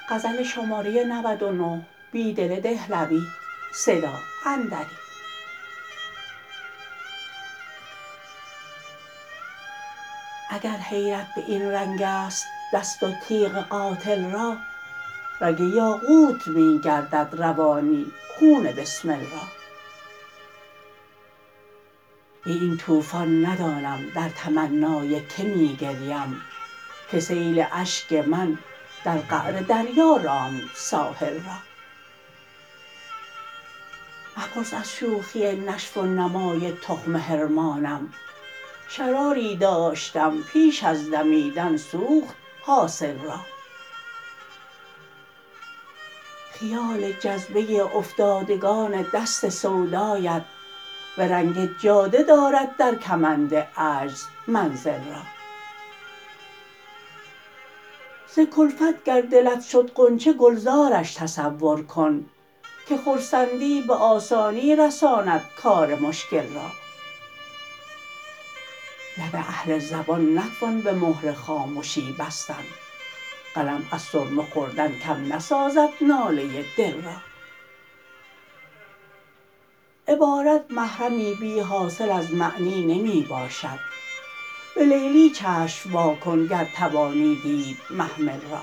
اگر حیرت به این رنگ است دست و تیغ قاتل را رگ یاقوت می گردد روانی خون بسمل را بی این طوفان ندانم در تمنای که می گریم که سیل اشک من در قعر دریا راند ساحل را مپرس از شوخی نشو و نمای تخم حرمانم شراری داشتم پیش از دمیدن سوخت حاصل را خیال جذبه افتادگان دست سودایت به رنگ جاده دارد در کمند عجز منزل را ز کلفت گر دلت شد غنچه گلزارش تصور کن که خرسندی به آسانی رساند کار مشکل را لب اهل زبان نتوان به مهر خامشی بستن قلم از سرمه خوردن کم نسازد ناله دل را عبارت محرمی بی حاصل از معنی نمی باشد به لیلی چشم واکن گر توانی دید محمل را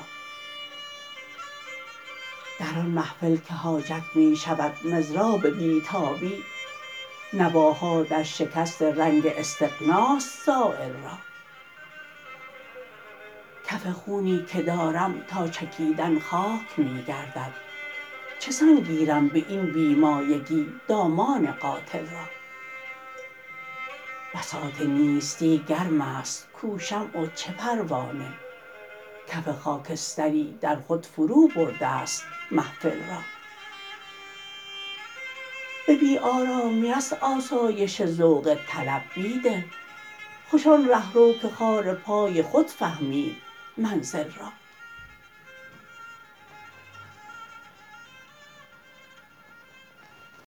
در آن محفل که حاجت می شود مضراب بی تابی نواها در شکست رنگ استغناست سایل را کف خونی که دارم تا چکیدن خاک می گردد چسان گیرم به این بی مایگی دامان قاتل را بساط نیستی گرم است کو شمع و چه پروانه کف خاکستری در خود فرو برده است محفل را به بی آرامی است آسایش ذوق طلب بیدل خوش آن رهرو که خار پای خود فهمید منزل را